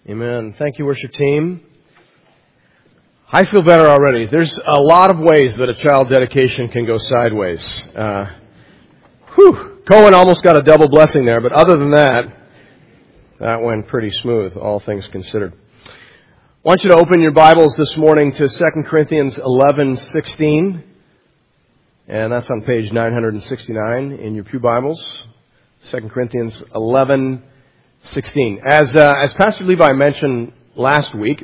Amen. Thank you, worship team. I feel better already. There's a lot of ways that a child dedication can go sideways. Cohen almost got a double blessing there, but other than that, that went pretty smooth, all things considered. I want you to open your Bibles this morning to 2 Corinthians 11:16, and that's on page 969 in your pew Bibles. 2 Corinthians 11:16. As Pastor Levi mentioned last week,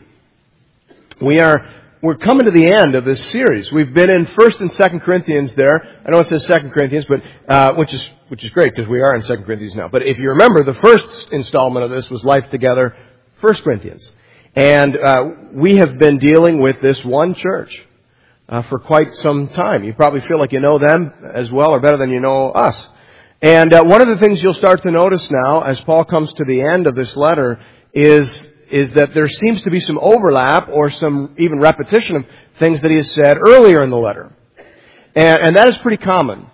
we're coming to the end of this series. We've been in 1st and 2nd Corinthians there. I know it says 2nd Corinthians, but which is great because we are in 2nd Corinthians now. But if you remember, the first installment of this was Life Together, 1st Corinthians. And we have been dealing with this one church for quite some time. You probably feel like you know them as well or better than you know us. And one of the things you'll start to notice now as Paul comes to the end of this letter is that there seems to be some overlap or some even repetition of things that he has said earlier in the letter. And that is pretty common.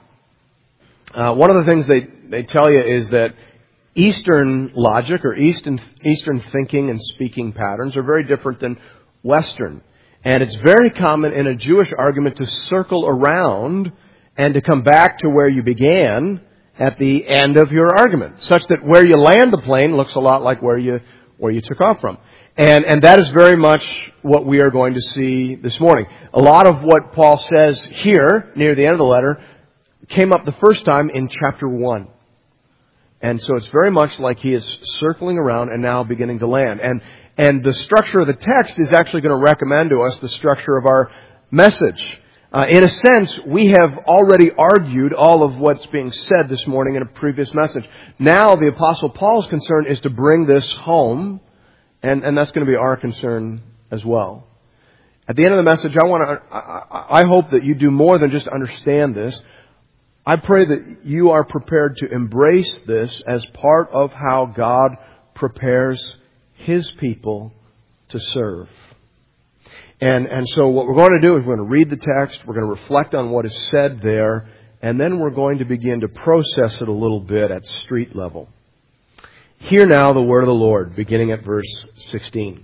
One of the things they tell you is that Eastern logic or Eastern thinking and speaking patterns are very different than Western. And it's very common in a Jewish argument to circle around and to come back to where you began at the end of your argument, such that where you land the plane looks a lot like where you took off from. And that is very much what we are going to see this morning. A lot of what Paul says here, near the end of the letter, came up the first time in chapter 1. And so it's very much like he is circling around and now beginning to land. And the structure of the text is actually going to recommend to us the structure of our message. In a sense, we have already argued all of what's being said this morning in a previous message. Now the Apostle Paul's concern is to bring this home, and that's going to be our concern as well. At the end of the message, I hope that you do more than just understand this. I pray that you are prepared to embrace this as part of how God prepares His people to serve. And so what we're going to do is we're going to read the text, we're going to reflect on what is said there, and then we're going to begin to process it a little bit at street level. Hear now the word of the Lord, beginning at verse 16.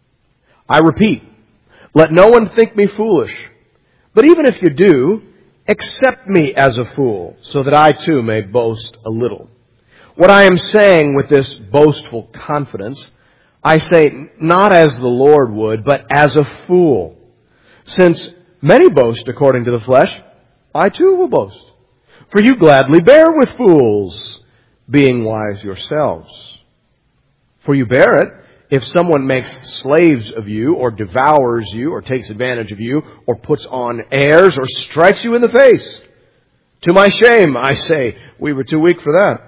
I repeat, let no one think me foolish, but even if you do, accept me as a fool, so that I too may boast a little. What I am saying with this boastful confidence, I say not as the Lord would, but as a fool. Since many boast according to the flesh, I too will boast. For you gladly bear with fools, being wise yourselves. For you bear it if someone makes slaves of you, or devours you, or takes advantage of you, or puts on airs, or strikes you in the face. To my shame, I say, we were too weak for that.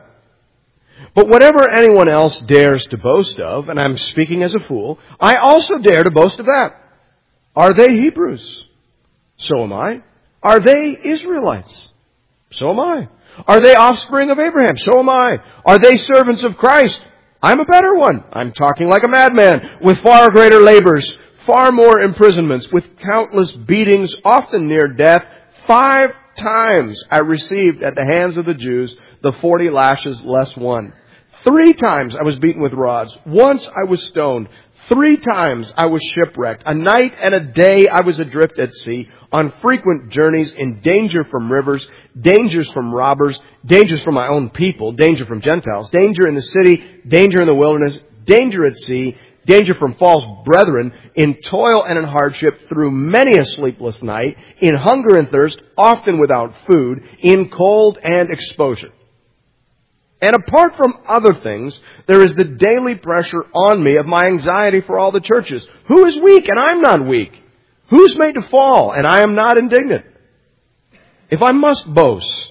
But whatever anyone else dares to boast of, and I'm speaking as a fool, I also dare to boast of that. Are they Hebrews? So am I. Are they Israelites? So am I. Are they offspring of Abraham? So am I. Are they servants of Christ? I'm a better one. I'm talking like a madman, with far greater labors, far more imprisonments, with countless beatings, often near death. 5 times I received at the hands of the Jews the 40 lashes less one. 3 times I was beaten with rods. Once I was stoned. 3 times I was shipwrecked. A night and a day I was adrift at sea, on frequent journeys, in danger from rivers, dangers from robbers, dangers from my own people, danger from Gentiles, danger in the city, danger in the wilderness, danger at sea, danger from false brethren, in toil and in hardship, through many a sleepless night, in hunger and thirst, often without food, in cold and exposure. And apart from other things, there is the daily pressure on me of my anxiety for all the churches. Who is weak and I'm not weak? Who's made to fall and I am not indignant? If I must boast,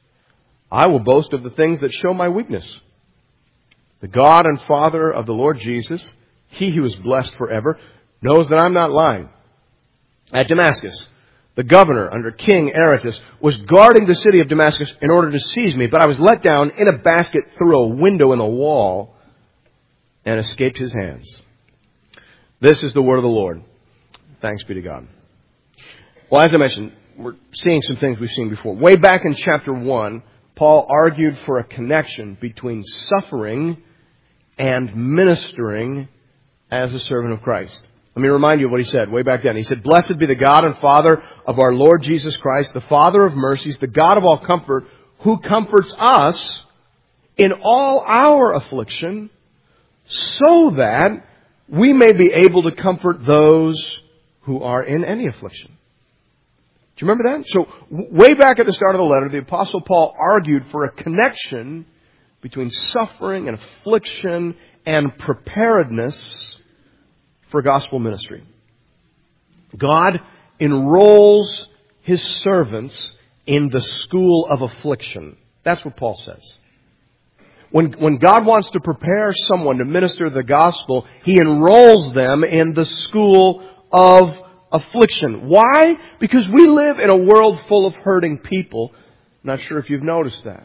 I will boast of the things that show my weakness. The God and Father of the Lord Jesus, He who is blessed forever, knows that I'm not lying. At Damascus, the governor under King Aretas was guarding the city of Damascus in order to seize me, but I was let down in a basket through a window in the wall and escaped his hands. This is the word of the Lord. Thanks be to God. Well, as I mentioned, we're seeing some things we've seen before. Way back in chapter 1, Paul argued for a connection between suffering and ministering as a servant of Christ. Let me remind you of what he said way back then. He said, "Blessed be the God and Father of our Lord Jesus Christ, the Father of mercies, the God of all comfort, who comforts us in all our affliction, so that we may be able to comfort those who are in any affliction." Do you remember that? So, way back at the start of the letter, the Apostle Paul argued for a connection between suffering and affliction and preparedness for gospel ministry. God enrolls His servants in the school of affliction. That's what Paul says. When God wants to prepare someone to minister the gospel, He enrolls them in the school of affliction. Why? Because we live in a world full of hurting people. I'm not sure if you've noticed that.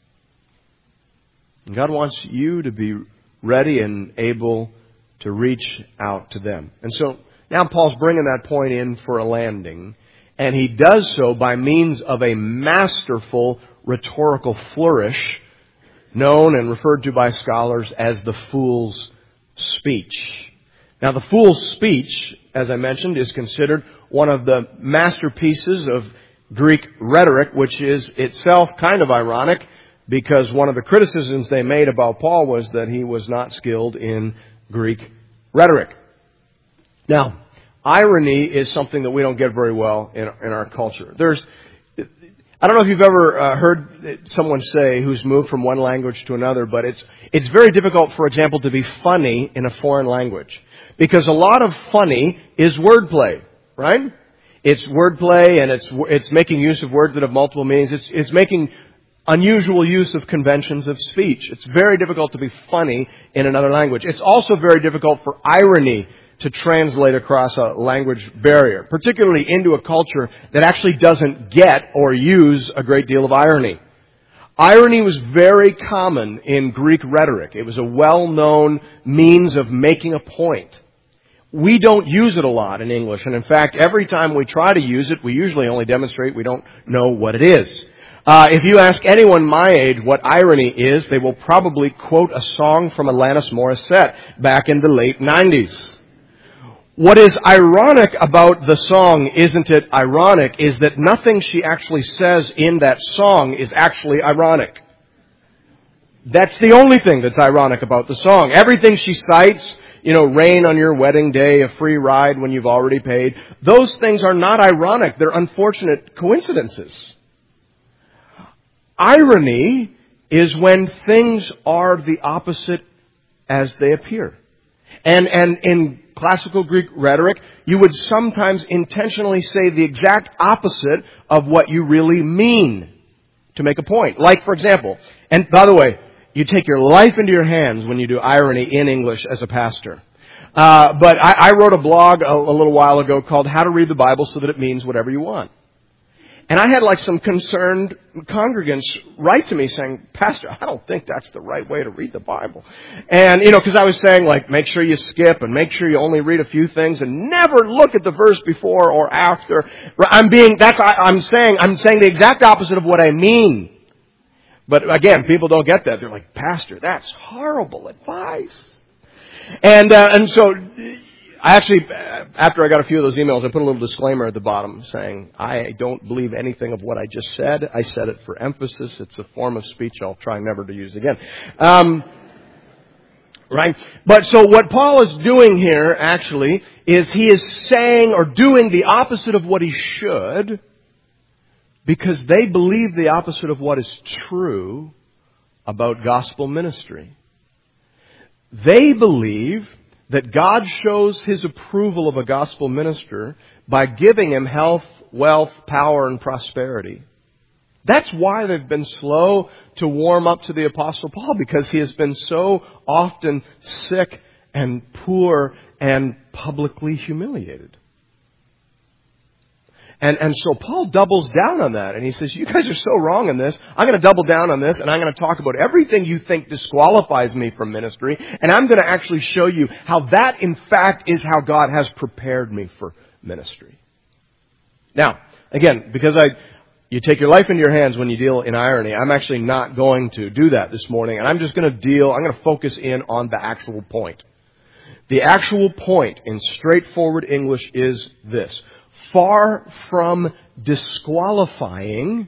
And God wants you to be ready and able to reach out to them. And so now Paul's bringing that point in for a landing. And he does so by means of a masterful rhetorical flourish known and referred to by scholars as the fool's speech. Now, the fool's speech, as I mentioned, is considered one of the masterpieces of Greek rhetoric, which is itself kind of ironic because one of the criticisms they made about Paul was that he was not skilled in Greek rhetoric. Now, irony is something that we don't get very well in our culture. I don't know if you've ever heard someone say who's moved from one language to another, but it's very difficult, for example, to be funny in a foreign language. Because a lot of funny is wordplay, right? It's wordplay and it's making use of words that have multiple meanings. It's making unusual use of conventions of speech. It's very difficult to be funny in another language. It's also very difficult for irony to translate across a language barrier, particularly into a culture that actually doesn't get or use a great deal of irony. Irony was very common in Greek rhetoric. It was a well-known means of making a point. We don't use it a lot in English, and in fact, every time we try to use it, we usually only demonstrate we don't know what it is. If you ask anyone my age what irony is, they will probably quote a song from Alanis Morissette back in the late 90s. What is ironic about the song, Isn't It Ironic, is that nothing she actually says in that song is actually ironic. That's the only thing that's ironic about the song. Everything she cites, rain on your wedding day, a free ride when you've already paid, those things are not ironic. They're unfortunate coincidences. Irony is when things are the opposite as they appear. And in classical Greek rhetoric, you would sometimes intentionally say the exact opposite of what you really mean to make a point. Like, for example, and by the way, you take your life into your hands when you do irony in English as a pastor. But I wrote a blog a little while ago called How to Read the Bible So That It Means Whatever You Want. And I had some concerned congregants write to me saying, "Pastor, I don't think that's the right way to read the Bible." And, because I was saying, make sure you skip and make sure you only read a few things and never look at the verse before or after. I'm saying the exact opposite of what I mean. But again, people don't get that. They're like, "Pastor, that's horrible advice." And so I actually, after I got a few of those emails, I put a little disclaimer at the bottom saying, I don't believe anything of what I just said. I said it for emphasis. It's a form of speech I'll try never to use again. Right? But so what Paul is doing here, actually, is he is saying or doing the opposite of what he should, because they believe the opposite of what is true about gospel ministry. They believe that God shows His approval of a gospel minister by giving him health, wealth, power, and prosperity. That's why they've been slow to warm up to the Apostle Paul, because he has been so often sick and poor and publicly humiliated. And so Paul doubles down on that, and he says, "You guys are so wrong in this. I'm going to double down on this, and I'm going to talk about everything you think disqualifies me from ministry, and I'm going to actually show you how that, in fact, is how God has prepared me for ministry." Now, again, because you take your life into your hands when you deal in irony, I'm actually not going to do that this morning, and I'm just going to I'm going to focus in on the actual point. The actual point in straightforward English is this. Far from disqualifying,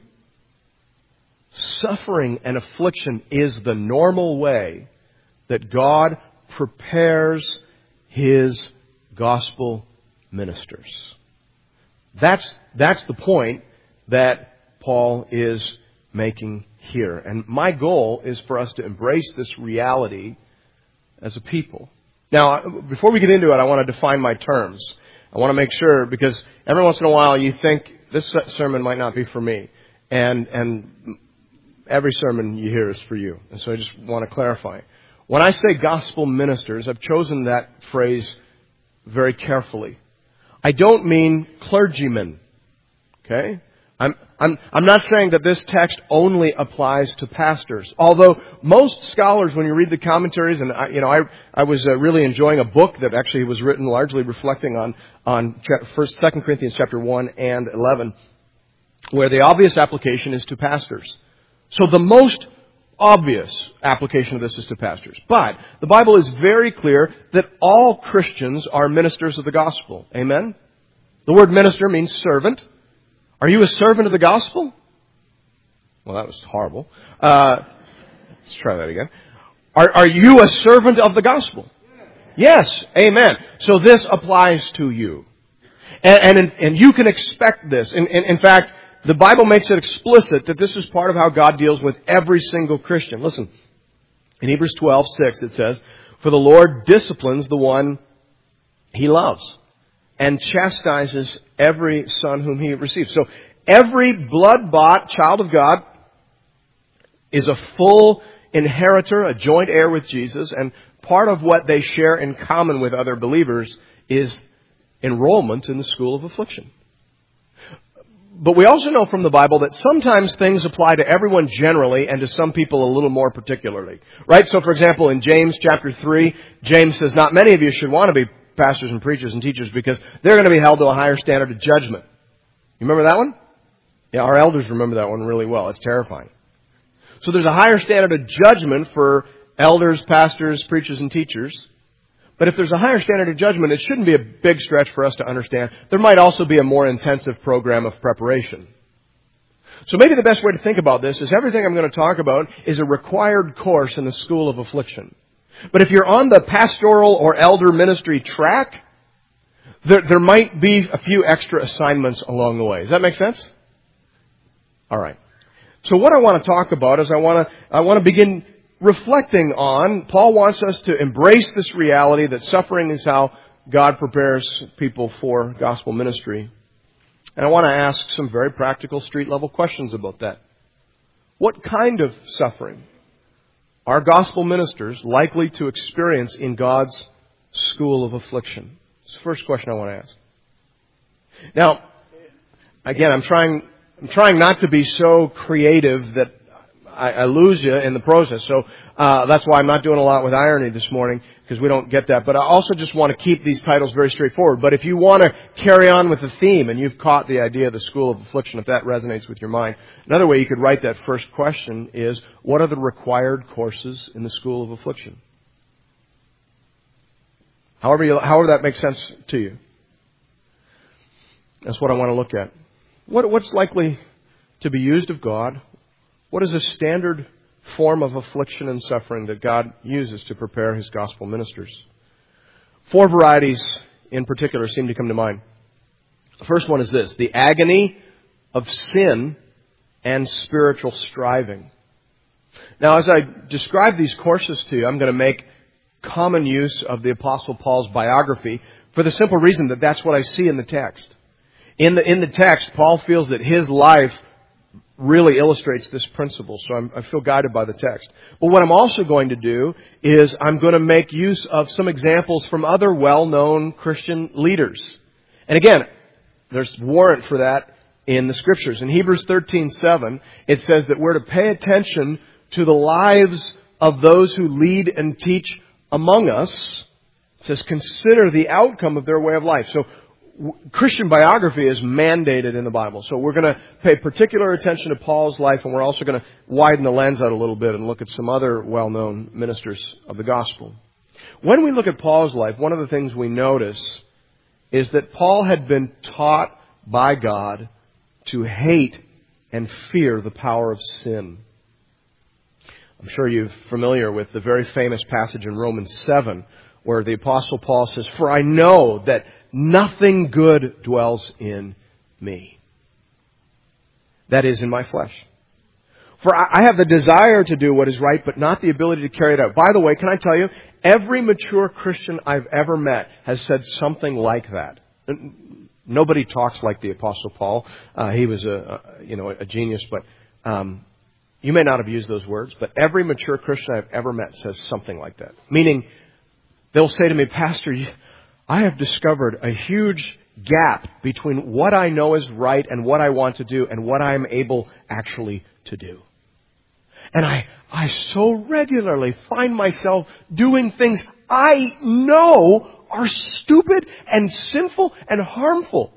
suffering and affliction is the normal way that God prepares His gospel ministers. That's the point that Paul is making here. And my goal is for us to embrace this reality as a people. Now, before we get into it, I want to define my terms. I want to make sure, because every once in a while you think this sermon might not be for me. And every sermon you hear is for you. And so I just want to clarify. When I say gospel ministers, I've chosen that phrase very carefully. I don't mean clergymen. Okay? I'm not saying that this text only applies to pastors. Although most scholars, when you read the commentaries, and I was really enjoying a book that actually was written largely reflecting on 2 Corinthians chapter 1 and 11, where the obvious application is to pastors. So the most obvious application of this is to pastors. But the Bible is very clear that all Christians are ministers of the gospel. Amen? The word minister means servant. Are you a servant of the gospel? Well, that was horrible. Let's try that again. Are you a servant of the gospel? Yes. Amen. So this applies to you. And you can expect this. In fact, the Bible makes it explicit that this is part of how God deals with every single Christian. Listen, in Hebrews 12:6 it says, "For the Lord disciplines the one He loves, and chastises every son whom He receives." So every blood-bought child of God is a full inheritor, a joint heir with Jesus, and part of what they share in common with other believers is enrollment in the school of affliction. But we also know from the Bible that sometimes things apply to everyone generally and to some people a little more particularly. Right? So for example, in James chapter 3, James says, "Not many of you should want to be pastors and preachers and teachers because they're going to be held to a higher standard of judgment." You remember that one? Yeah, our elders remember that one really well. It's terrifying. So there's a higher standard of judgment for elders, pastors, preachers, and teachers. But if there's a higher standard of judgment, it shouldn't be a big stretch for us to understand there might also be a more intensive program of preparation. So maybe the best way to think about this is everything I'm going to talk about is a required course in the school of affliction. But if you're on the pastoral or elder ministry track, there might be a few extra assignments along the way. Does that make sense? All right. So what I want to talk about is I want to begin reflecting on, Paul wants us to embrace this reality that suffering is how God prepares people for gospel ministry. And I want to ask some very practical street-level questions about that. What kind of suffering are gospel ministers likely to experience in God's school of affliction? It's the first question I want to ask. Now, again, I'm trying not to be so creative that I lose you in the process. So that's why I'm not doing a lot with irony this morning, because we don't get that. But I also just want to keep these titles very straightforward. But if you want to carry on with the theme and you've caught the idea of the school of affliction, if that resonates with your mind, another way you could write that first question is, what are the required courses in the school of affliction? However that makes sense to you. That's what I want to look at. What's likely to be used of God? What is a standard form of affliction and suffering that God uses to prepare His gospel ministers? 4 varieties in particular seem to come to mind. The first one is this: the agony of sin and spiritual striving. Now, as I describe these courses to you, I'm going to make common use of the Apostle Paul's biography for the simple reason that that's what I see in the text. In the text, Paul feels that his life really illustrates this principle, so I feel guided by the text. But what I'm also going to do is I'm going to make use of some examples from other well-known Christian leaders. And again, there's warrant for that in the Scriptures. In Hebrews 13:7, it says that we're to pay attention to the lives of those who lead and teach among us. It says, consider the outcome of their way of life. So Christian biography is mandated in the Bible. So we're going to pay particular attention to Paul's life, and we're also going to widen the lens out a little bit and look at some other well-known ministers of the gospel. When we look at Paul's life, one of the things we notice is that Paul had been taught by God to hate and fear the power of sin. I'm sure you're familiar with the very famous passage in Romans 7 where the Apostle Paul says, "For I know that nothing good dwells in me. That is, in my flesh. For I have the desire to do what is right, but not the ability to carry it out." By the way, can I tell you, every mature Christian I've ever met has said something like that. Nobody talks like the Apostle Paul. He was a genius, but you may not have used those words, but every mature Christian I've ever met says something like that. Meaning, they'll say to me, "Pastor, I have discovered a huge gap between what I know is right and what I want to do and what I am able actually to do. And I so regularly find myself doing things I know are stupid and sinful and harmful."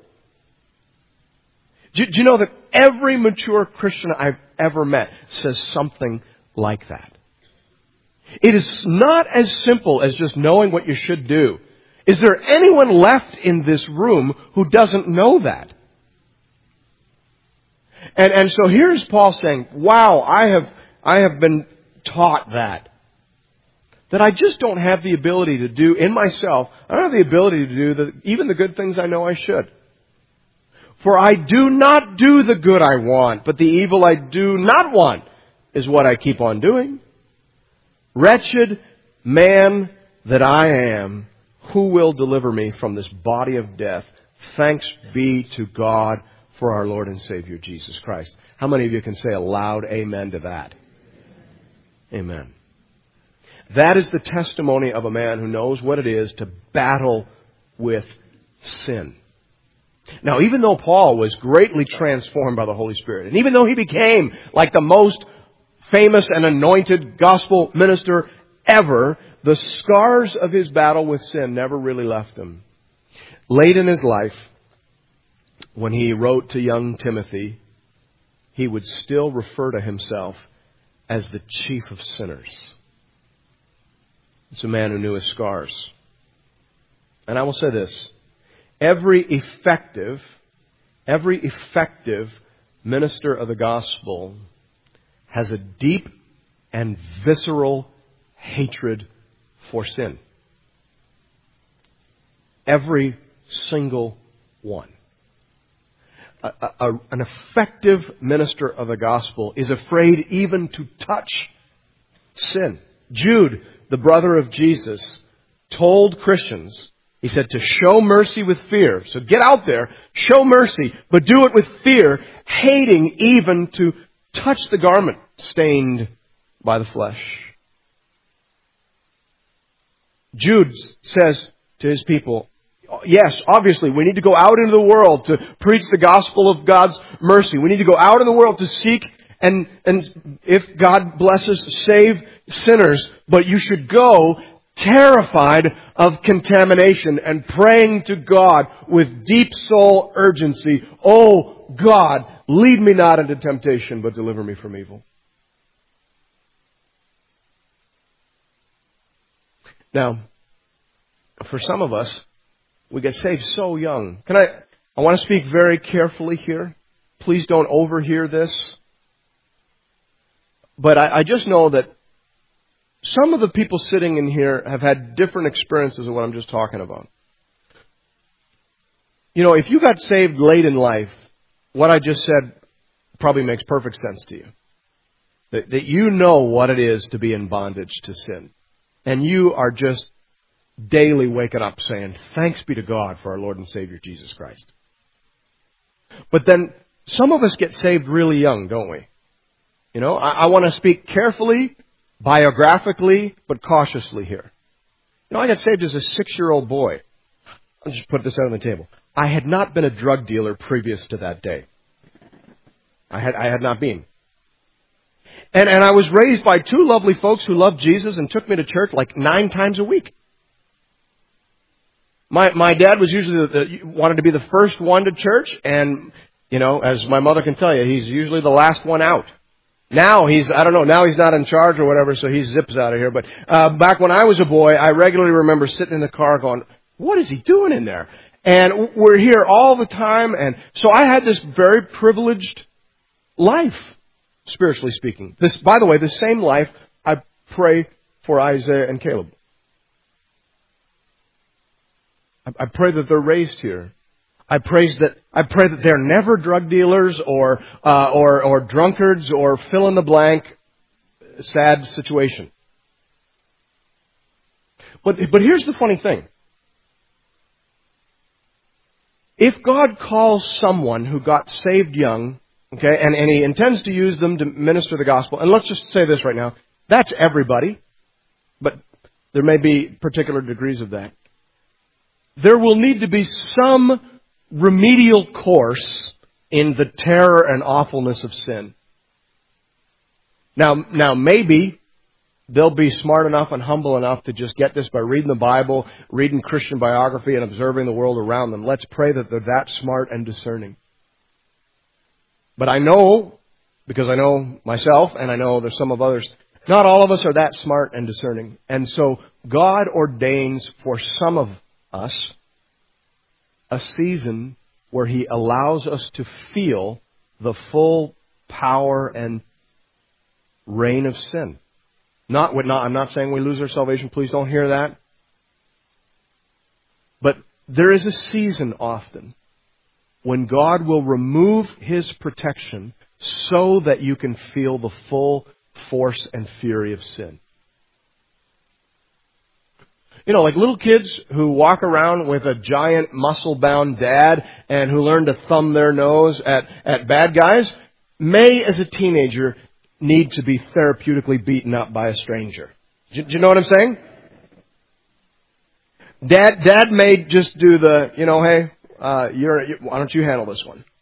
Do you know that every mature Christian I've ever met says something like that? It is not as simple as just knowing what you should do. Is there anyone left in this room who doesn't know that? And so here's Paul saying, wow, I have been taught that I just don't have the ability to do in myself. I don't have the ability to do even the good things I know I should. "For I do not do the good I want, but the evil I do not want is what I keep on doing. Wretched man that I am, who will deliver me from this body of death? Thanks be to God for our Lord and Savior, Jesus Christ." How many of you can say a loud amen to that? Amen. That is the testimony of a man who knows what it is to battle with sin. Now, even though Paul was greatly transformed by the Holy Spirit, and even though he became like the most famous and anointed gospel minister ever, the scars of his battle with sin never really left him. Late in his life, when he wrote to young Timothy, he would still refer to himself as the chief of sinners. It's a man who knew his scars. And I will say this. Every effective minister of the gospel has a deep and visceral hatred for sin. Every single one. An effective minister of the gospel is afraid even to touch sin. Jude, the brother of Jesus, told Christians, he said, to show mercy with fear. So get out there, show mercy, but do it with fear, hating even to touch the garment stained by the flesh. Jude says to his people, yes, obviously, we need to go out into the world to preach the gospel of God's mercy. We need to go out in the world to seek and if God blesses, save sinners. But you should go terrified of contamination and praying to God with deep soul urgency. "Oh God, lead me not into temptation, but deliver me from evil." Now, for some of us, we get saved so young. I want to speak very carefully here. Please don't overhear this. But I just know that some of the people sitting in here have had different experiences of what I'm just talking about. You know, if you got saved late in life, what I just said probably makes perfect sense to you. That you know what it is to be in bondage to sin. And you are just daily waking up saying, thanks be to God for our Lord and Savior Jesus Christ. But then some of us get saved really young, don't we? You know, I want to speak carefully, biographically, but cautiously here. You know, I got saved as a 6-year-old boy. I'll just put this out on the table. I had not been a drug dealer previous to that day. I had not been. And I was raised by two lovely folks who loved Jesus and took me to church like 9 times a week. My dad was usually wanted to be the first one to church, and, you know, as my mother can tell you, he's usually the last one out. Now now he's not in charge or whatever, so he zips out of here. But back when I was a boy, I regularly remember sitting in the car going, what is he doing in there? And we're here all the time, and so I had this very privileged life, spiritually speaking. This, by the way, the same life I pray for Isaiah and Caleb. I pray that they're raised here. I pray that they're never drug dealers or drunkards or fill in the blank sad situation. But here's the funny thing. If God calls someone who got saved young, okay, and He intends to use them to minister the gospel, and let's just say this right now, that's everybody, but there may be particular degrees of that. There will need to be some remedial course in the terror and awfulness of sin. Now maybe they'll be smart enough and humble enough to just get this by reading the Bible, reading Christian biography, and observing the world around them. Let's pray that they're that smart and discerning. But I know, because I know myself, and I know there's some of others, not all of us are that smart and discerning. And so God ordains for some of us a season where He allows us to feel the full power and reign of sin. I'm not saying we lose our salvation. Please don't hear that. But there is a season often when God will remove His protection so that you can feel the full force and fury of sin. You know, like little kids who walk around with a giant muscle-bound dad and who learn to thumb their nose at bad guys may, as a teenager, need to be therapeutically beaten up by a stranger. Do you know what I'm saying? Dad may just do the, hey, why don't you handle this one?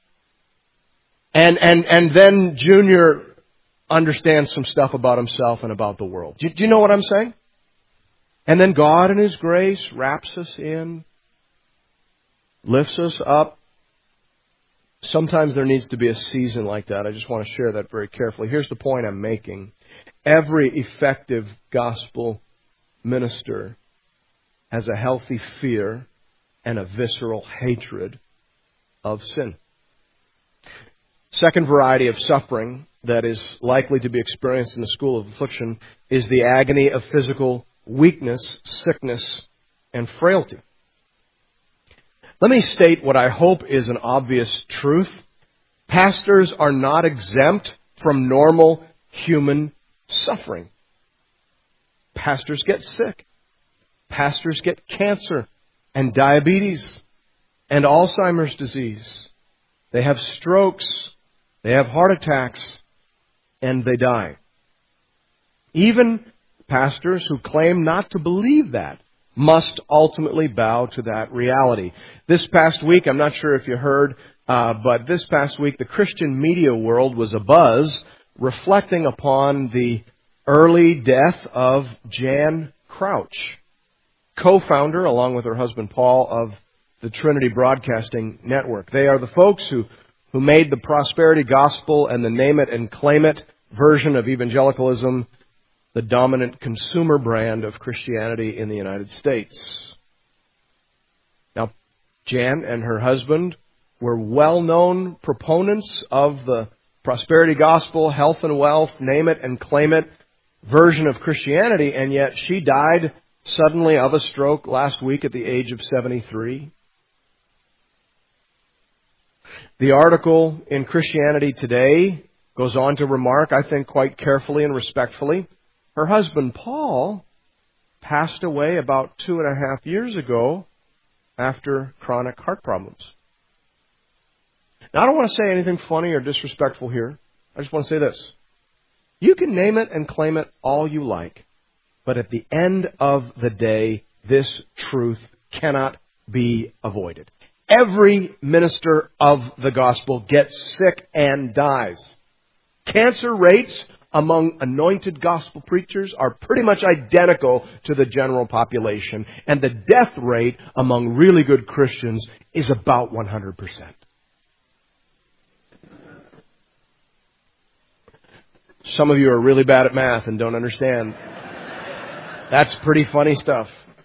And then Junior understands some stuff about himself and about the world. Do you know what I'm saying? And then God in His grace wraps us in, lifts us up. Sometimes there needs to be a season like that. I just want to share that very carefully. Here's the point I'm making. Every effective gospel minister has a healthy fear and a visceral hatred of sin. Second variety of suffering that is likely to be experienced in the school of affliction is the agony of physical weakness, sickness, and frailty. Let me state what I hope is an obvious truth. Pastors are not exempt from normal human suffering. Pastors get sick. Pastors get cancer and diabetes and Alzheimer's disease. They have strokes. They have heart attacks. And they die. Even pastors who claim not to believe that must ultimately bow to that reality. This past week, I'm not sure if you heard, but this past week the Christian media world was abuzz, reflecting upon the early death of Jan Crouch, co-founder, along with her husband Paul, of the Trinity Broadcasting Network. They are the folks who made the prosperity gospel and the name it and claim it version of evangelicalism the dominant consumer brand of Christianity in the United States. Now, Jan and her husband were well-known proponents of the prosperity gospel, health and wealth, name it and claim it version of Christianity, and yet she died suddenly of a stroke last week at the age of 73. The article in Christianity Today goes on to remark, I think quite carefully and respectfully, her husband Paul passed away about 2.5 years ago after chronic heart problems. Now, I don't want to say anything funny or disrespectful here. I just want to say this. You can name it and claim it all you like, but at the end of the day, this truth cannot be avoided. Every minister of the gospel gets sick and dies. Cancer rates among anointed gospel preachers are pretty much identical to the general population, and the death rate among really good Christians is about 100%. Some of you are really bad at math and don't understand. That's pretty funny stuff.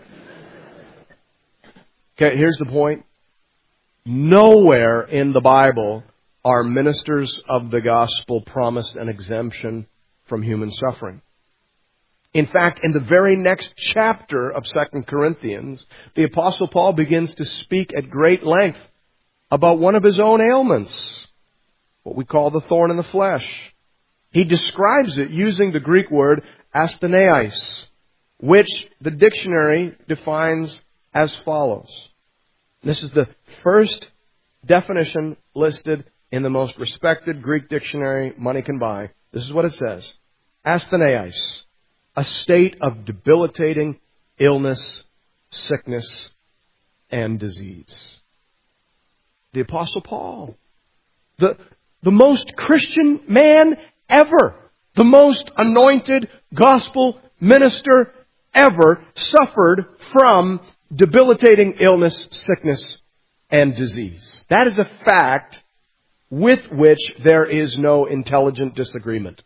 Okay, here's the point. Nowhere in the Bible are ministers of the gospel promised an exemption from human suffering. In fact, in the very next chapter of 2 Corinthians, the Apostle Paul begins to speak at great length about one of his own ailments, what we call the thorn in the flesh. He describes it using the Greek word astheneis, which the dictionary defines as follows. This is the first definition listed in the most respected Greek dictionary money can buy. This is what it says. Astheneis, a state of debilitating illness, sickness, and disease. The Apostle Paul, the most Christian man ever, the most anointed gospel minister ever, suffered from debilitating illness, sickness, and disease. That is a fact with which there is no intelligent disagreement.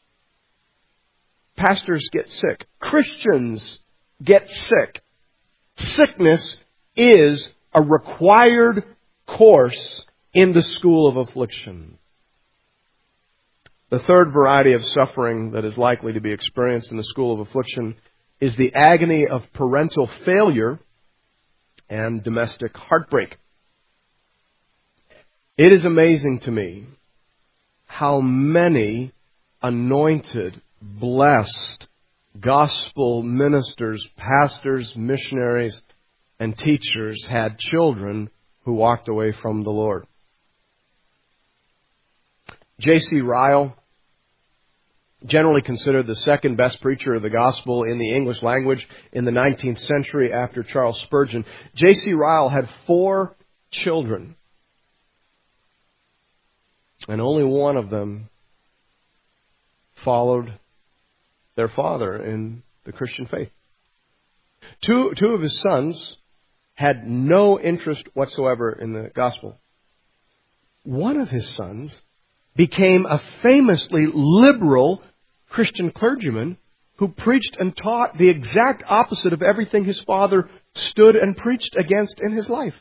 Pastors get sick. Christians get sick. Sickness is a required course in the school of affliction. The third variety of suffering that is likely to be experienced in the school of affliction is the agony of parental failure and domestic heartbreak. It is amazing to me how many anointed, blessed gospel ministers, pastors, missionaries, and teachers had children who walked away from the Lord. J.C. Ryle, generally considered the second best preacher of the gospel in the English language in the 19th century after Charles Spurgeon. J.C. Ryle had 4 children, and only one of them followed their father in the Christian faith. Two of his sons had no interest whatsoever in the gospel. One of his sons became a famously liberal Christian clergyman who preached and taught the exact opposite of everything his father stood and preached against in his life.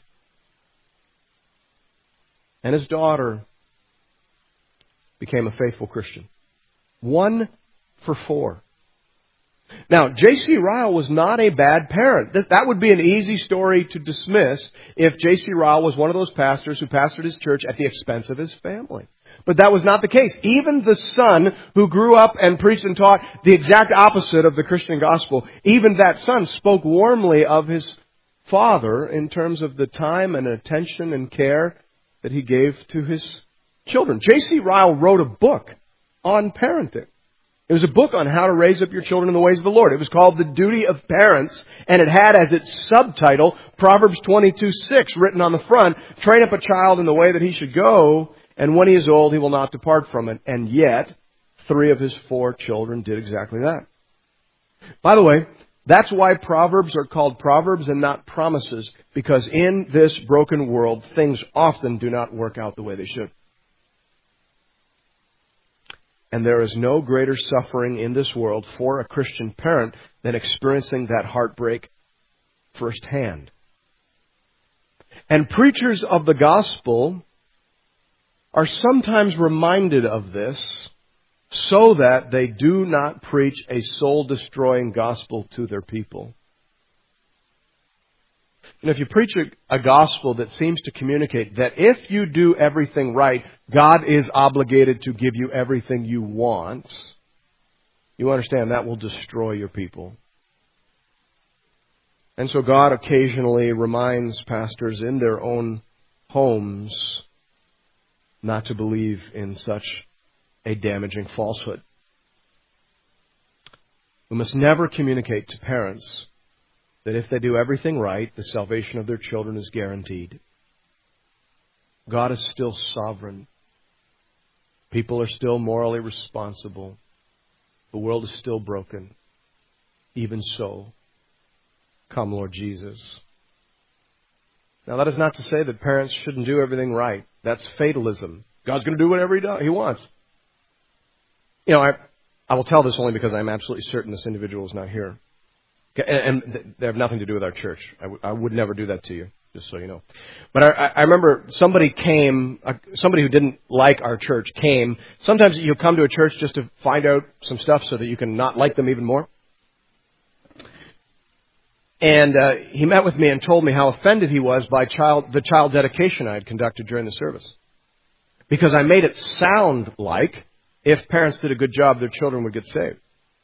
And his daughter became a faithful Christian. 1 for 4. Now, J.C. Ryle was not a bad parent. That would be an easy story to dismiss if J.C. Ryle was one of those pastors who pastored his church at the expense of his family. But that was not the case. Even the son who grew up and preached and taught the exact opposite of the Christian gospel, even that son spoke warmly of his father in terms of the time and attention and care that he gave to his children. J.C. Ryle wrote a book on parenting. It was a book on how to raise up your children in the ways of the Lord. It was called The Duty of Parents, and it had as its subtitle Proverbs 22:6 written on the front, train up a child in the way that he should go, and when he is old, he will not depart from it. And yet, 3 of his 4 children did exactly that. By the way, that's why Proverbs are called Proverbs and not promises, because in this broken world, things often do not work out the way they should. And there is no greater suffering in this world for a Christian parent than experiencing that heartbreak firsthand. And preachers of the gospel are sometimes reminded of this so that they do not preach a soul-destroying gospel to their people. And if you preach a gospel that seems to communicate that if you do everything right, God is obligated to give you everything you want, you understand that will destroy your people. And so God occasionally reminds pastors in their own homes not to believe in such a damaging falsehood. We must never communicate to parents that if they do everything right, the salvation of their children is guaranteed. God is still sovereign. People are still morally responsible. The world is still broken. Even so, come, Lord Jesus. Now, that is not to say that parents shouldn't do everything right. That's fatalism. God's going to do whatever He wants. I will tell this only because I'm absolutely certain this individual is not here. And they have nothing to do with our church. I would never do that to you, just so you know. But I remember somebody who didn't like our church came. Sometimes you come to a church just to find out some stuff so that you can not like them even more. And he met with me and told me how offended he was by the child dedication I had conducted during the service. Because I made it sound like if parents did a good job, their children would get saved.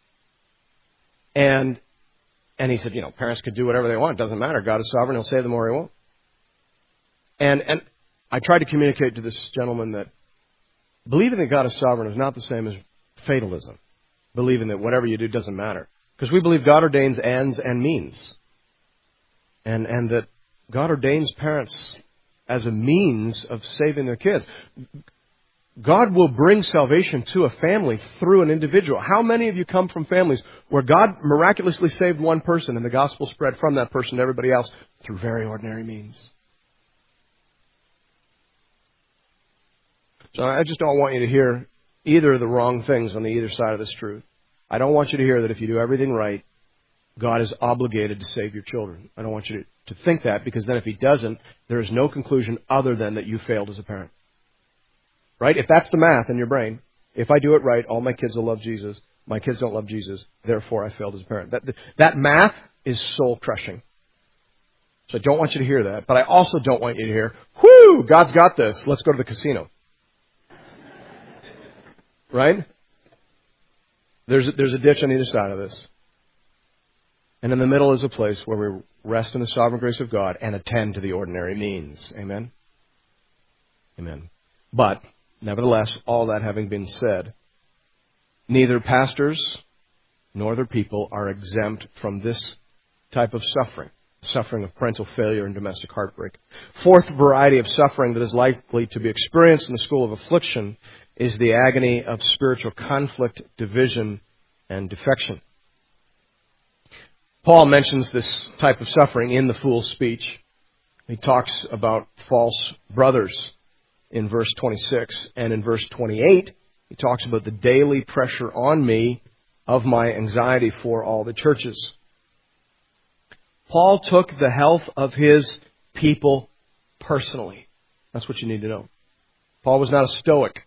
And he said, parents could do whatever they want. It doesn't matter. God is sovereign. He'll save them or he won't. And I tried to communicate to this gentleman that believing that God is sovereign is not the same as fatalism. Believing that whatever you do doesn't matter. Because we believe God ordains ends and means. And that God ordains parents as a means of saving their kids. God will bring salvation to a family through an individual. How many of you come from families where God miraculously saved one person and the gospel spread from that person to everybody else through very ordinary means? So I just don't want you to hear either of the wrong things on the either side of this truth. I don't want you to hear that if you do everything right, God is obligated to save your children. I don't want you to think that, because then if He doesn't, there is no conclusion other than that you failed as a parent. Right? If that's the math in your brain, if I do it right, all my kids will love Jesus. My kids don't love Jesus. Therefore, I failed as a parent. That math is soul-crushing. So I don't want you to hear that. But I also don't want you to hear, whoo, God's got this. Let's go to the casino. Right? There's a ditch on either side of this. And in the middle is a place where we rest in the sovereign grace of God and attend to the ordinary means. Amen? Amen. But, nevertheless, all that having been said, neither pastors nor their people are exempt from this type of suffering of parental failure and domestic heartbreak. Fourth variety of suffering that is likely to be experienced in the school of affliction is the agony of spiritual conflict, division, and defection. Paul mentions this type of suffering in the fool's speech. He talks about false brothers in verse 26. And in verse 28, he talks about the daily pressure on me of my anxiety for all the churches. Paul took the health of his people personally. That's what you need to know. Paul was not a stoic.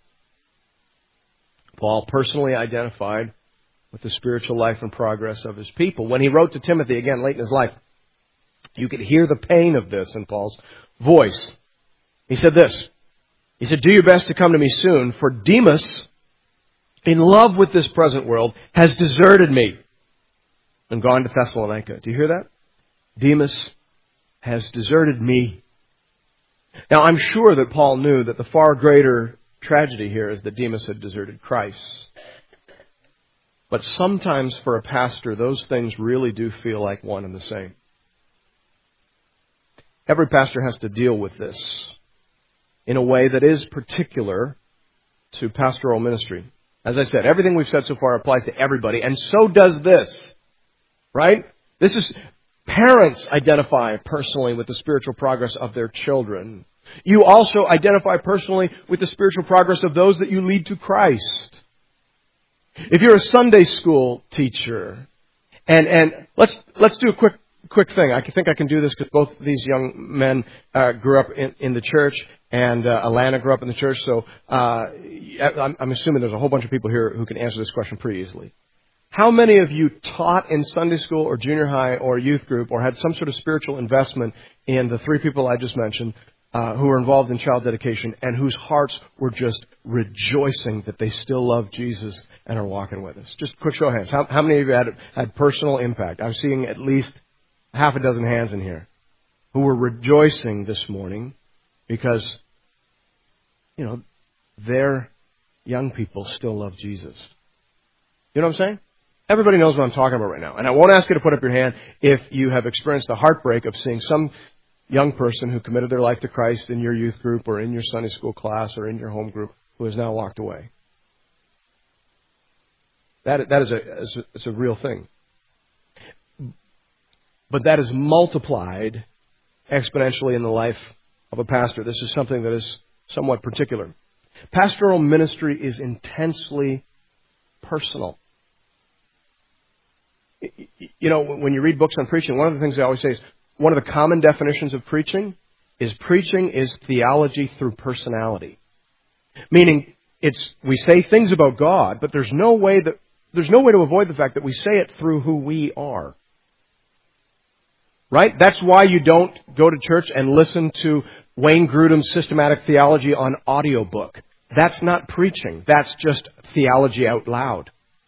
Paul personally identified with the spiritual life and progress of his people. When he wrote to Timothy, again, late in his life, you could hear the pain of this in Paul's voice. He said this. He said, "Do your best to come to me soon, for Demas, in love with this present world, has deserted me and gone to Thessalonica." Do you hear that? Demas has deserted me. Now, I'm sure that Paul knew that the far greater tragedy here is that Demas had deserted Christ. But sometimes for a pastor, those things really do feel like one and the same. Every pastor has to deal with this in a way that is particular to pastoral ministry. As I said, everything we've said so far applies to everybody, and so does this. Right? This is, parents identify personally with the spiritual progress of their children. You also identify personally with the spiritual progress of those that you lead to Christ. If you're a Sunday school teacher, and let's do a quick thing. I think I can do this because both these young men grew up in the church, and Alana grew up in the church. So I'm assuming there's a whole bunch of people here who can answer this question pretty easily. How many of you taught in Sunday school or junior high or youth group or had some sort of spiritual investment in the three people I just mentioned who were involved in child dedication and whose hearts were just rejoicing that they still love Jesus and are walking with us? Just a quick show of hands. How many of you had personal impact? I'm seeing at least half a dozen hands in here who were rejoicing this morning because, their young people still love Jesus. You know what I'm saying? Everybody knows what I'm talking about right now. And I won't ask you to put up your hand if you have experienced the heartbreak of seeing some young person who committed their life to Christ in your youth group or in your Sunday school class or in your home group who has now walked away. That is a real thing. But that is multiplied exponentially in the life of a pastor. This is something that is somewhat particular. Pastoral ministry is intensely personal. You know, when you read books on preaching, one of the things I always say is one of the common definitions of preaching is theology through personality. Meaning, we say things about God, but there's no way to avoid the fact that we say it through who we are. Right? That's why you don't go to church and listen to Wayne Grudem's systematic theology on audiobook. That's not preaching. That's just theology out loud.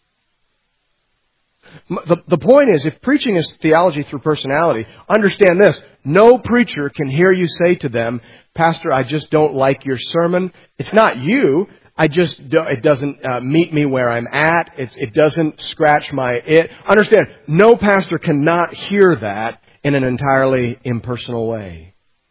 The point is, if preaching is theology through personality, understand this. No preacher can hear you say to them, Pastor, I just don't like your sermon. It's not you. It doesn't meet me where I'm at. It doesn't scratch my it. Understand, no pastor cannot hear that in an entirely impersonal way.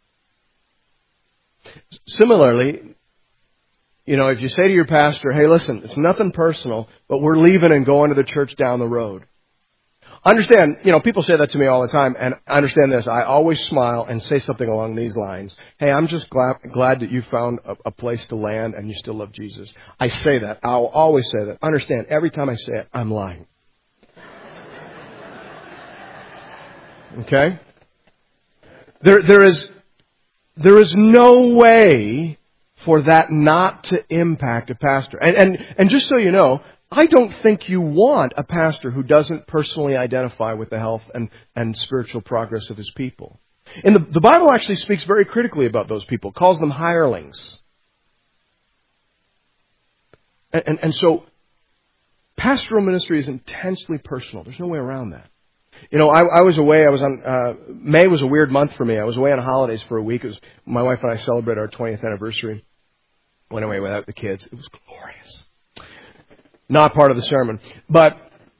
Similarly, you know, if you say to your pastor, hey, listen, it's nothing personal, but we're leaving and going to the church down the road. Understand, you know, people say that to me all the time, and understand this. I always smile and say something along these lines. Hey, I'm just glad that you found a place to land and you still love Jesus. I say that. I'll always say that. Understand, every time I say it, I'm lying. Okay? There is no way for that not to impact a pastor. And just so you know, I don't think you want a pastor who doesn't personally identify with the health and spiritual progress of his people. And the Bible actually speaks very critically about those people, calls them hirelings. And so, pastoral ministry is intensely personal. There's no way around that. You know, I was away. May was a weird month for me. I was away on holidays for a week. My wife and I celebrated our 20th anniversary. Went away without the kids. It was glorious. Not part of the sermon. But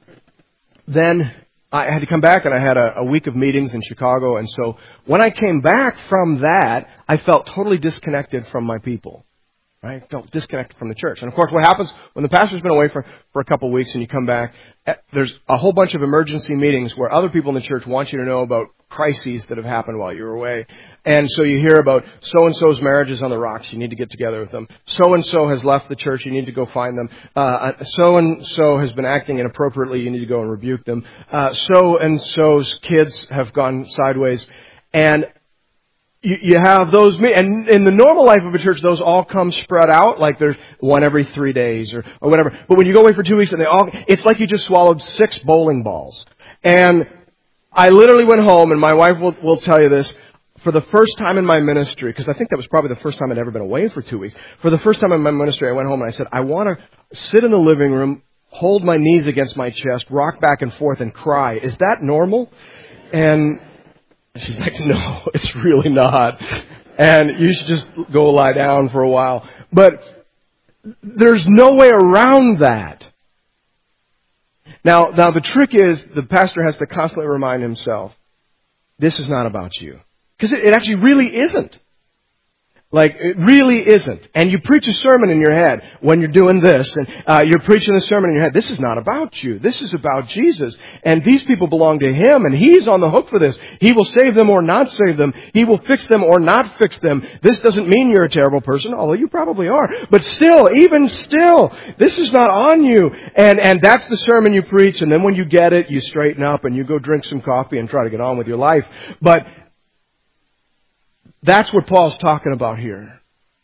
then I had to come back, and I had a week of meetings in Chicago. And so when I came back from that, I felt totally disconnected from my people. Right? I felt disconnected from the church. And of course, what happens when the pastor's been away for a couple of weeks and you come back, there's a whole bunch of emergency meetings where other people in the church want you to know about crises that have happened while you were away. And so you hear about so-and-so's marriage is on the rocks. You need to get together with them. So-and-so has left the church. You need to go find them. So-and-so has been acting inappropriately. You need to go and rebuke them. So-and-so's kids have gone sideways. And you have those, and in the normal life of a church, those all come spread out, like there's one every 3 days or whatever. But when you go away for 2 weeks, and it's like you just swallowed 6 bowling balls. And I literally went home, and my wife will tell you this, for the first time in my ministry, because I think that was probably the first time I'd ever been away for 2 weeks. For the first time in my ministry, I went home and I said, I want to sit in the living room, hold my knees against my chest, rock back and forth, and cry. Is that normal? And she's like, no, it's really not. And you should just go lie down for a while. But there's no way around that. Now the trick is the pastor has to constantly remind himself, this is not about you. Because it actually really isn't. Like, it really isn't. And you preach a sermon in your head when you're doing this, and you're preaching a sermon in your head. This is not about you. This is about Jesus. And these people belong to Him, and He's on the hook for this. He will save them or not save them. He will fix them or not fix them. This doesn't mean you're a terrible person, although you probably are. But still, even still, this is not on you. And that's the sermon you preach, and then when you get it, you straighten up and you go drink some coffee and try to get on with your life. But that's what Paul's talking about here.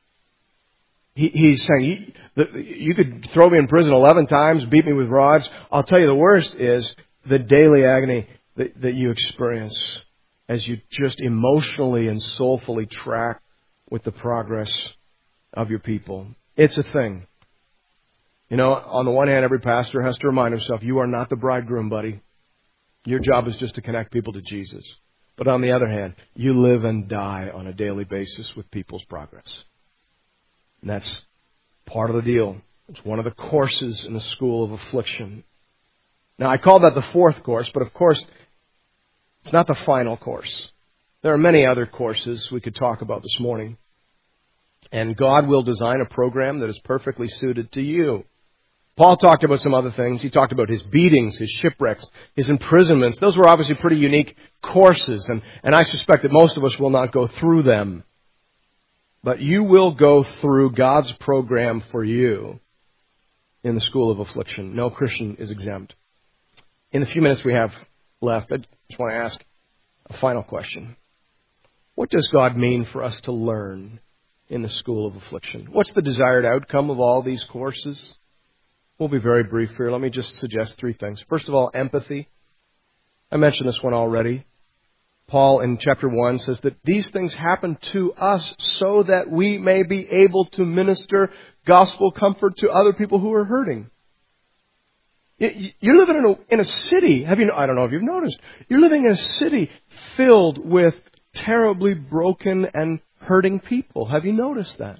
He's saying, you could throw me in prison 11 times, beat me with rods. I'll tell you the worst is the daily agony that you experience as you just emotionally and soulfully track with the progress of your people. It's a thing. You know, on the one hand, every pastor has to remind himself, you are not the bridegroom, buddy. Your job is just to connect people to Jesus. But on the other hand, you live and die on a daily basis with people's progress. And that's part of the deal. It's one of the courses in the school of affliction. Now, I call that the 4th course, but of course, it's not the final course. There are many other courses we could talk about this morning. And God will design a program that is perfectly suited to you. Paul talked about some other things. He talked about his beatings, his shipwrecks, his imprisonments. Those were obviously pretty unique courses, and I suspect that most of us will not go through them. But you will go through God's program for you. in the school of affliction. No Christian is exempt. In the few minutes we have left, I just want to ask a final question. What does God mean for us to learn in the school of affliction? What's the desired outcome of all these courses? We'll be very brief here. Let me just suggest three things. First of all, empathy. I mentioned this one already. Paul in chapter 1 says that these things happen to us so that we may be able to minister gospel comfort to other people who are hurting. You're living in a city. I don't know if you've noticed. You're living in a city filled with terribly broken and hurting people. Have you noticed that?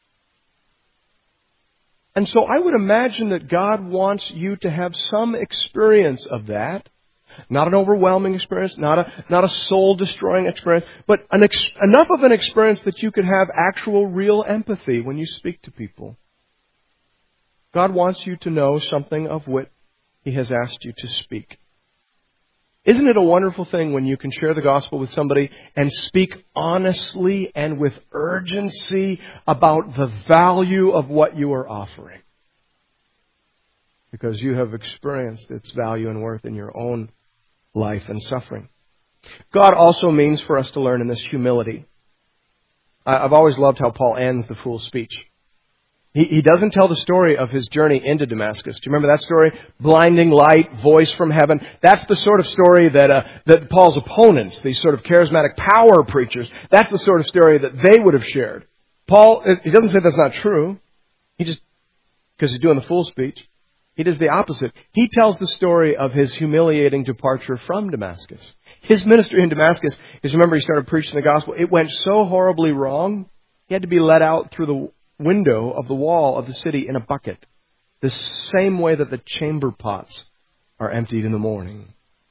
And so I would imagine that God wants you to have some experience of that. Not an overwhelming experience, not a soul-destroying experience, but enough of an experience that you could have actual real empathy when you speak to people. God wants you to know something of what He has asked you to speak. Isn't it a wonderful thing when you can share the gospel with somebody and speak honestly and with urgency about the value of what you are offering? Because you have experienced its value and worth in your own life and suffering. God also means for us to learn in this humility. I've always loved how Paul ends the fool's speech. He doesn't tell the story of his journey into Damascus. Do you remember that story? Blinding light, voice from heaven. That's the sort of story that Paul's opponents, these sort of charismatic power preachers, that's the sort of story that they would have shared. Paul, he doesn't say that's not true. Because he's doing the fool speech. He does the opposite. He tells the story of his humiliating departure from Damascus. His ministry in Damascus, because remember he started preaching the gospel, it went so horribly wrong, he had to be let out through the window of the wall of the city in a bucket. The same way that the chamber pots are emptied in the morning.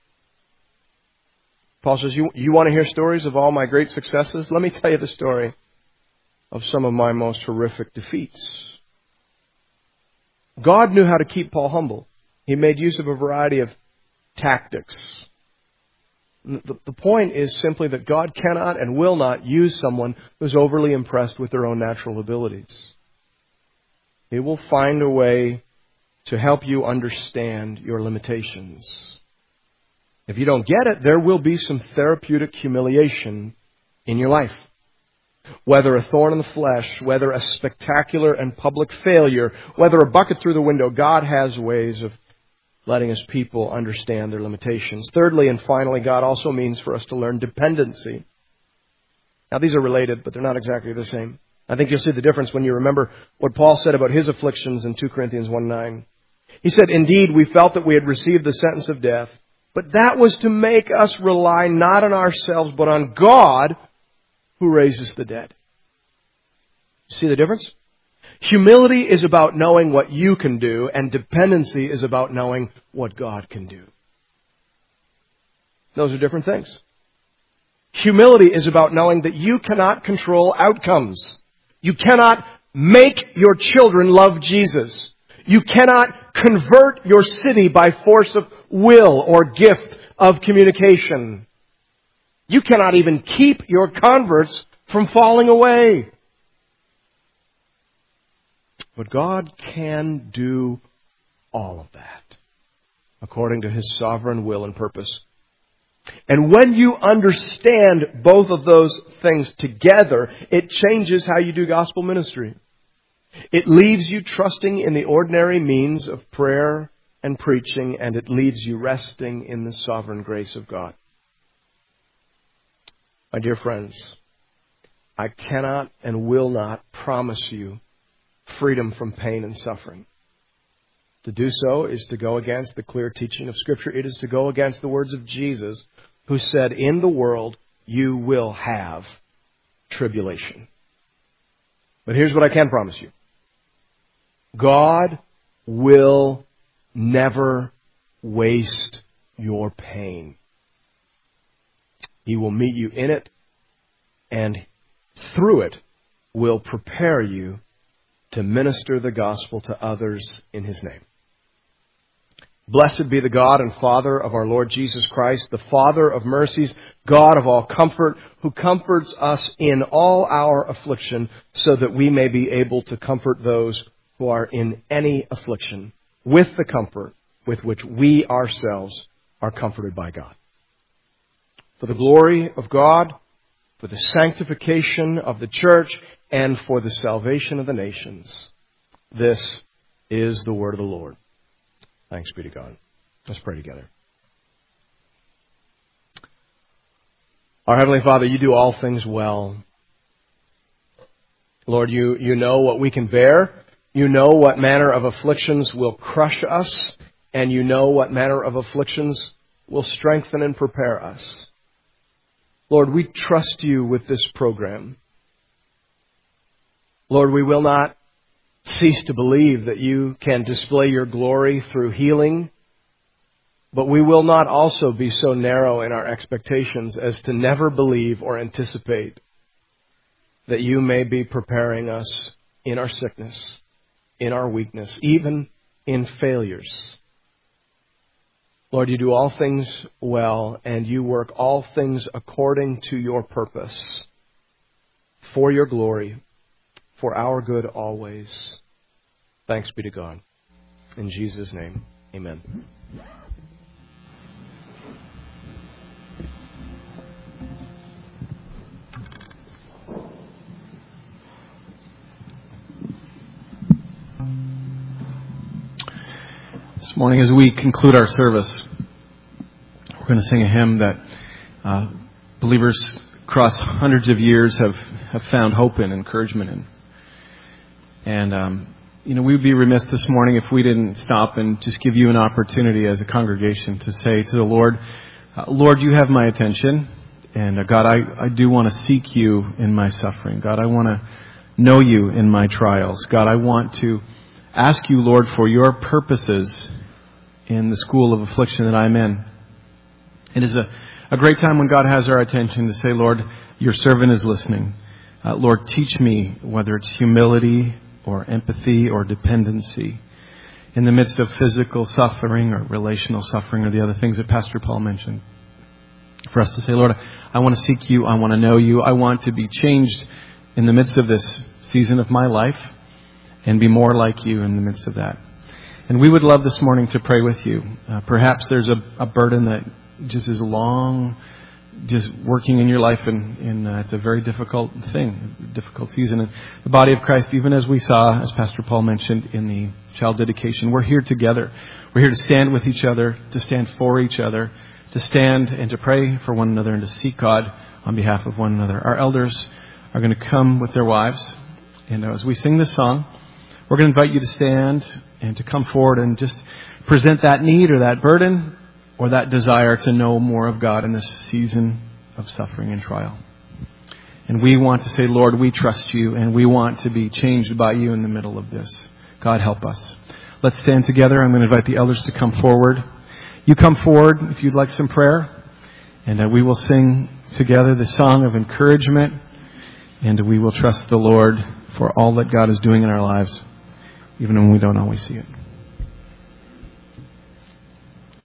Paul says, you want to hear stories of all my great successes? Let me tell you the story of some of my most horrific defeats. God knew how to keep Paul humble. He made use of a variety of tactics. The point is simply that God cannot and will not use someone who's overly impressed with their own natural abilities. He will find a way to help you understand your limitations. If you don't get it, there will be some therapeutic humiliation in your life. Whether a thorn in the flesh, whether a spectacular and public failure, whether a bucket through the window, God has ways of letting His people understand their limitations. Thirdly and finally, God also means for us to learn dependency. Now, these are related, but they're not exactly the same. I think you'll see the difference when you remember what Paul said about his afflictions in 2 Corinthians 1:9. He said, "Indeed, we felt that we had received the sentence of death, but that was to make us rely not on ourselves, but on God who raises the dead." See the difference? Humility is about knowing what you can do, and dependency is about knowing what God can do. Those are different things. Humility is about knowing that you cannot control outcomes. You cannot make your children love Jesus. You cannot convert your city by force of will or gift of communication. You cannot even keep your converts from falling away. But God can do all of that according to His sovereign will and purpose. And when you understand both of those things together, it changes how you do gospel ministry. It leaves you trusting in the ordinary means of prayer and preaching, and it leaves you resting in the sovereign grace of God. My dear friends, I cannot and will not promise you freedom from pain and suffering. To do so is to go against the clear teaching of Scripture. It is to go against the words of Jesus, who said, "In the world you will have tribulation." But here's what I can promise you. God will never waste your pain. He will meet you in it, and through it will prepare you to minister the gospel to others in His name. Blessed be the God and Father of our Lord Jesus Christ, the Father of mercies, God of all comfort, who comforts us in all our affliction, so that we may be able to comfort those who are in any affliction with the comfort with which we ourselves are comforted by God. For the glory of God, for the sanctification of the church, and for the salvation of the nations. This is the word of the Lord. Thanks be to God. Let's pray together. Our Heavenly Father, you do all things well. Lord, you know what we can bear. You know what manner of afflictions will crush us. And you know what manner of afflictions will strengthen and prepare us. Lord, we trust you with this program. Lord, we will not cease to believe that you can display your glory through healing, but we will not also be so narrow in our expectations as to never believe or anticipate that you may be preparing us in our sickness, in our weakness, even in failures. Lord, you do all things well, and you work all things according to your purpose, for your glory, for our good always. Thanks be to God. In Jesus' name, amen. This morning, as we conclude our service, we're going to sing a hymn that believers across hundreds of years have found hope and encouragement in. And, we would be remiss this morning if we didn't stop and just give you an opportunity as a congregation to say to the Lord, Lord, you have my attention. And God, I do want to seek you in my suffering. God, I want to know you in my trials. God, I want to ask you, Lord, for your purposes in the school of affliction that I'm in. It is a great time when God has our attention to say, Lord, your servant is listening. Lord, teach me, whether it's humility or empathy or dependency, in the midst of physical suffering or relational suffering or the other things that Pastor Paul mentioned. For us to say, Lord, I want to seek you. I want to know you. I want to be changed in the midst of this season of my life and be more like you in the midst of that. And we would love this morning to pray with you. Perhaps there's a burden that just is long, just working in your life, and it's a very difficult thing, difficult season. And the body of Christ, even as we saw, as Pastor Paul mentioned in the child dedication, we're here together. We're here to stand with each other, to stand for each other, to stand and to pray for one another and to seek God on behalf of one another. Our elders are going to come with their wives. And as we sing this song, we're going to invite you to stand and to come forward and just present that need or that burden or that desire to know more of God in this season of suffering and trial. And we want to say, Lord, we trust you and we want to be changed by you in the middle of this. God, help us. Let's stand together. I'm going to invite the elders to come forward. You come forward if you'd like some prayer, and we will sing together the song of encouragement, and we will trust the Lord for all that God is doing in our lives, even when we don't always see it.